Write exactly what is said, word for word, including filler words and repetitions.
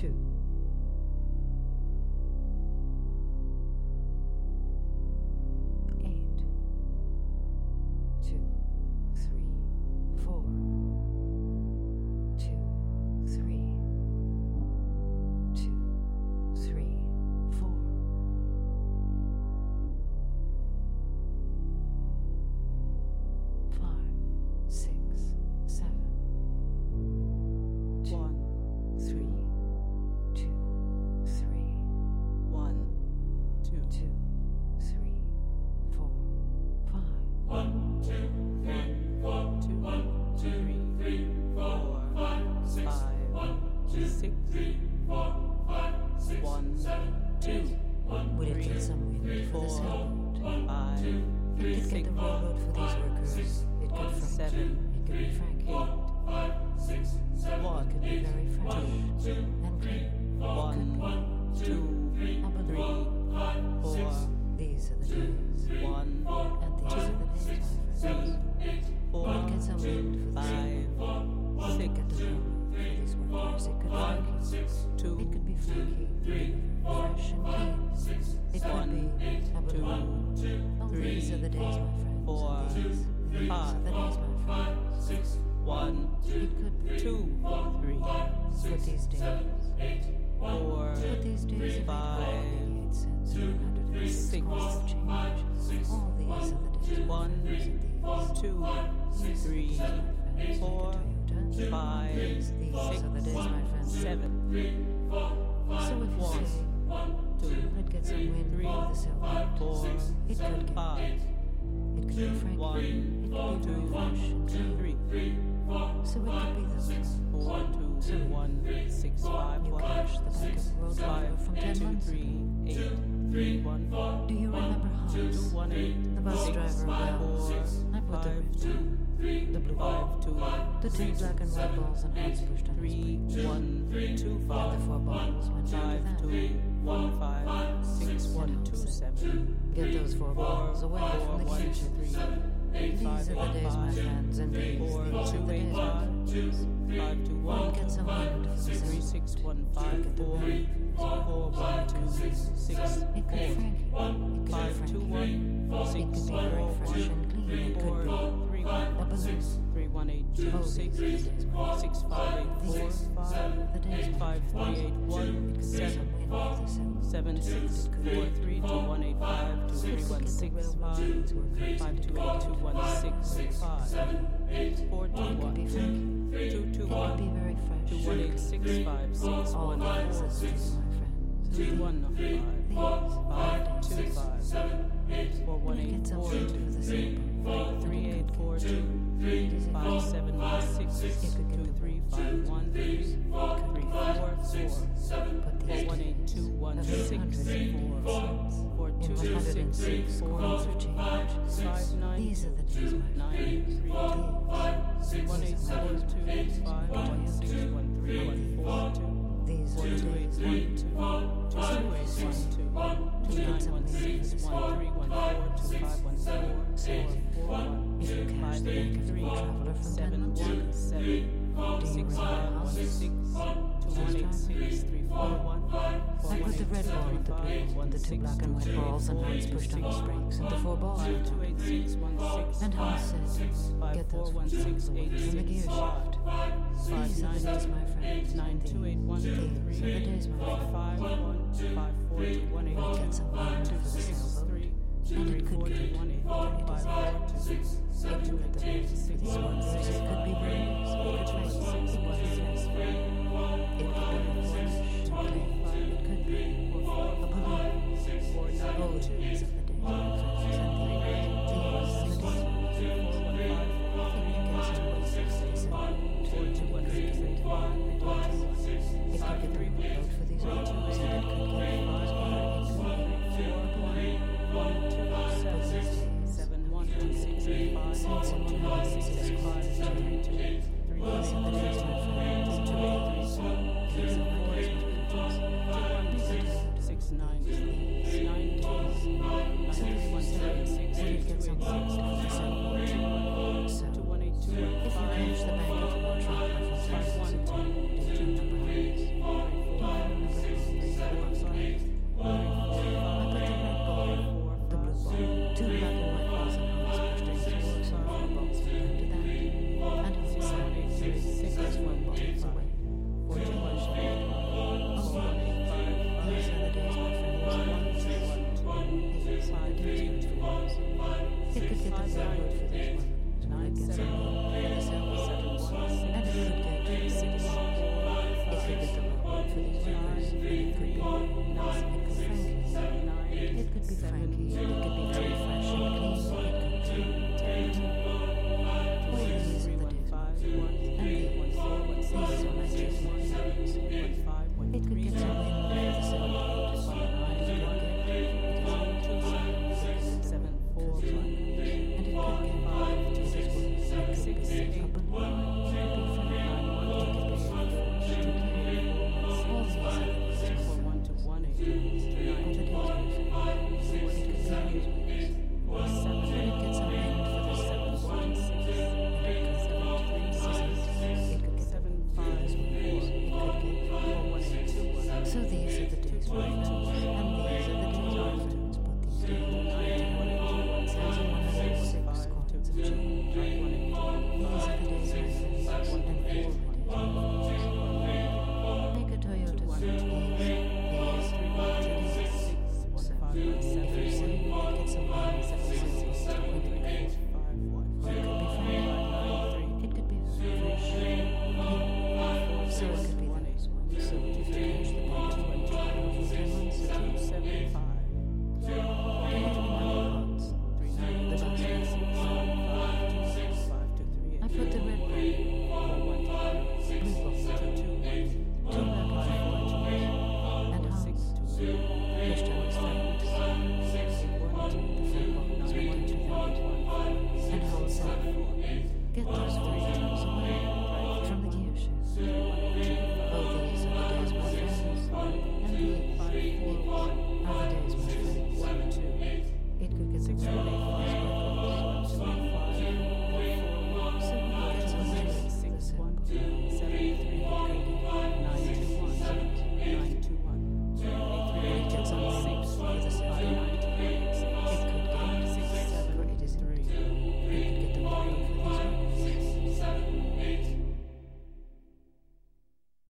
two. Eight. Two, three, four. Two, three. Two, three, four. Five, six, seven. Two, One, three, two, three, one, two, two, three, four, five. one, two, three, four, five, six, one, two, Would it get some wind for the sailboat? five, It could get the railroad for these workers. It could Frankie. seven, It could be Frankie. one, It could be very fresh and clean. one, two, I believe three, four, these are the days. one, And these are the days, my friends. four, Would it get some wind for the five, sailboat? It could get the railroad for these workers. It could Frankie. two, It could be Frankie. Very fresh and clean. It could be I believe. Oh, these are the days, my friends. four, And these, these are the days, my friends. one, It could be. two, three, Put these days. four, Put these days of five, eighty-eight cents and one hundred six six, coins of change. All these are the days. one, These are these. two, three, four, five, These six, are the days, my friends. seven, So if you say, two, let's get some wind three, for the sailboat. four, It could get. five, It could be Frankie. one, It could be very fresh and clean. three, So it could be those. four, two, one, six, five, You one, cash the back of road five, driver from ten two, months three, ago. eight, three, one, Do you remember Hans? two, one, eight, The bus six, driver, well, four, I put the five, rift on. The blue five, ball. two, The two black and white balls and Hans pushed on his three, brake. one, two, And five, the four balls went five, into two, that. one, five, six, one, two, seven, Get those four balls away four, from the one, cage. two, three, These five, are the eight, days, my five, friends, and these, four, these are two, the eight, days, my five, friends. five, two, One one, get some wind for the three, sailboat. six, one, five, Get the four, wind for the four, one, two, six, It could be Frankie. It could be five, two, Frankie. one, It six, could be four, very fresh one, and clean. It four, could be three, a one, balloon. three, one, eight, two, Oh, six, these are the days, my friends. six, five, eight, four, five, The days, my five, three, friends. eight, It one, could be seven, some wind for the sailboat. seven, six, four, three, two, one, eight, five, two, three, one, Get the six, railroad five, for these workers. five, And it two, could eight, two, be one, six, five, four, two, It could be one, Frankie. two, two, It could be one, very fresh. two, one, eight, six, five, six, All one, these four, are the days, my friends. three, one, These five, are five, the two, days. five, four, one, Get eight, some four, wind two, for the sailboat. three, eight, four, two, five, seven, one, six, two, three, five, one, three, three, four, four, Put these one, eight, days two, one, of six, eight hundred four, cents four, in two, one hundred six, six four, coins of change. five, nine, These are the days, my friends. nine, three, These, one, eight, these are four, my two, days. five, one, six, one, three, one, four, two, These four, are the two, eight, days. one, two, two, two, eight, one, two, two, nine, one, six, one, three, one, four, two, five, one, four, four, four, one, If you cash five, the eight, back of three, the traveler from ten seven, months one, ago. seven, Do you six, remember five, one, Hans? six, two, one, eight, six, three, four, one, four, I one, put the eight, red six, ball three, and the blue five, ball, one, the two six, black and white two, two, balls, and four, Hans two, pushed on six, his brakes, and the four balls five, went two, on. eight, six, one, six, And Hans said, five, get four, those one, four six, balls away eight, from the gear six, shaft. five, These are the nine, days, my friends. nine, two, eight, one, two, These three, are the days, my friends. five, one, five, four, two, one, eight, Get some wind two, for the six, sailboat. three, And three, it could four, two, get. one, eight, It five, is four, two, It two, could eight, get the eight, wind for six, these one,